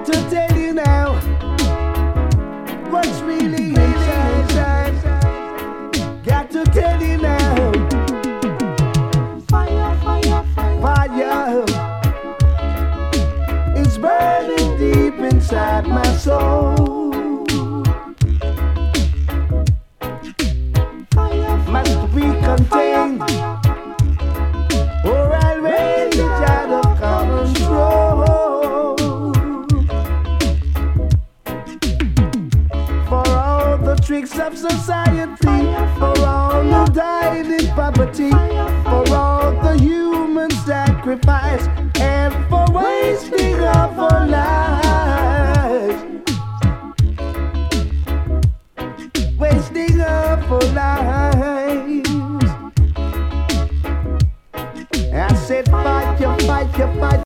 to tell you now what's really inside. Got to tell you now. Fire, fire, fire. Fire is burning deep inside my soul. Fire, must be contained, or I'll raise it out of control. For all the tricks of society, for all who died in poverty, for all the human sacrifice, and for wasting of our lives, wasting of our lives. I said fight, you fight, you fight,